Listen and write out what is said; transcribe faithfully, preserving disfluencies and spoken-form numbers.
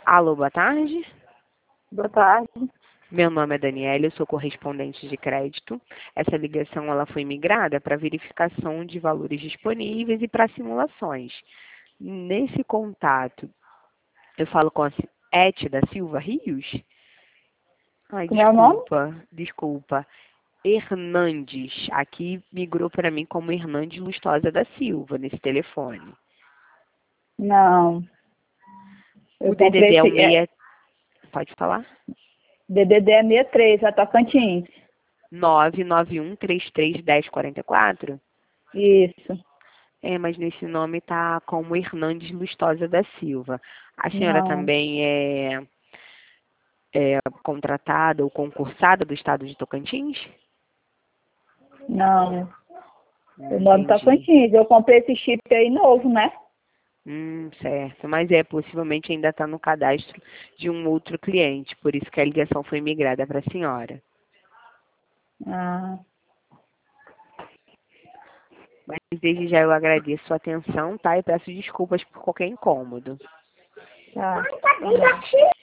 Alô, boa tarde. Boa tarde. Meu nome é Daniela, eu sou correspondente de crédito. Essa ligação ela foi migrada para verificação de valores disponíveis e para simulações. Nesse contato, eu falo com a Eti da Silva Rios. Ai, Como é o nome? desculpa, desculpa. Hernandes. Aqui migrou para mim como Hernandes Lustosa da Silva, nesse telefone. Não. Eu O D D comprei D é o esse. É, seis... Pode falar? D D D é sessenta e três, a Tocantins. nove nove um três três um zero quatro quatro? Isso. É, mas nesse nome tá como Hernandes Lustosa da Silva. A senhora Não. também é, é contratada ou concursada do estado de Tocantins? Não. Hum, Eu moro em entendi. Tocantins. Eu comprei esse chip aí novo, né? Hum, certo. Mas é, possivelmente ainda está no cadastro de um outro cliente, por isso que a ligação foi migrada para a senhora. Ah. Mas desde já eu agradeço sua atenção, tá? E peço desculpas por qualquer incômodo. Tá.